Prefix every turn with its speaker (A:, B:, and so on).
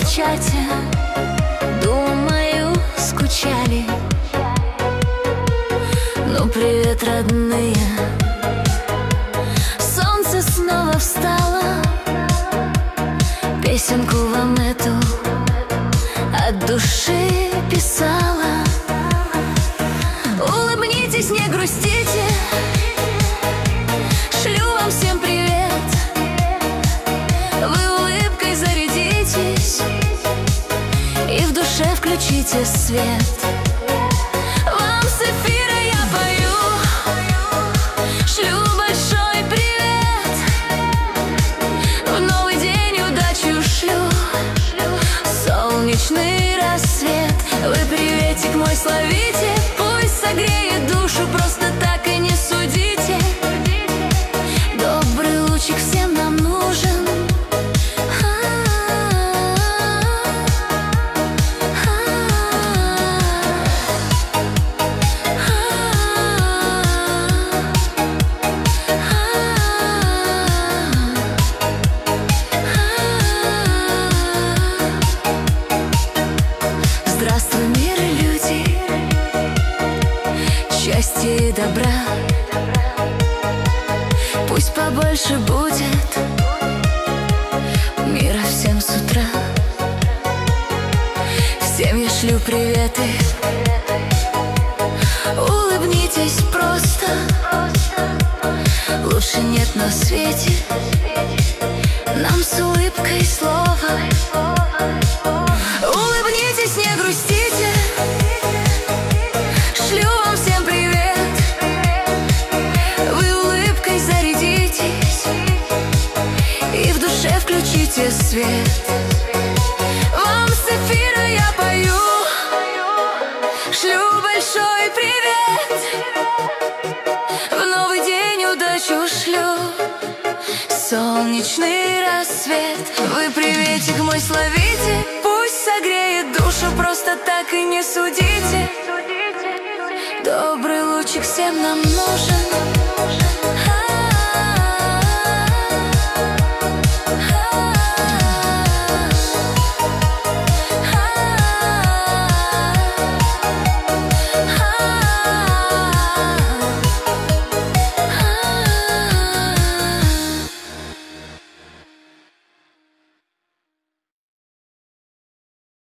A: чате, думаю, скучали. Ну, привет, родные. Солнце снова встало, песенку вам эту от души писала. Улыбнитесь, не грустите, шлю вам всем привет. Вы улыбкой зарядитесь и в душе включите свет. Вам с эфира я пою, шлю большой привет. В новый день удачу шлю, солнечный рассвет. Вы приветик мой словите, пусть согреет душу, просто так и не судите. Добрый лучик всем нам нужен. Здравствуй, мир и люди, счастья и добра. Пусть побольше будет мира всем с утра. Всем я шлю приветы, улыбнитесь просто. Лучше нет на свете нам с улыбкой слова. Улыбнитесь, не грустите, шлю вам всем привет. Вы улыбкой зарядитесь и в душе включите свет. Вам с эфира я пою, шлю большой привет. В новый день удачу шлю, солнечный рассвет. Вы приветик мой словите, пусть согреет душу, просто так и не судите. Добрый лучик всем нам нужен.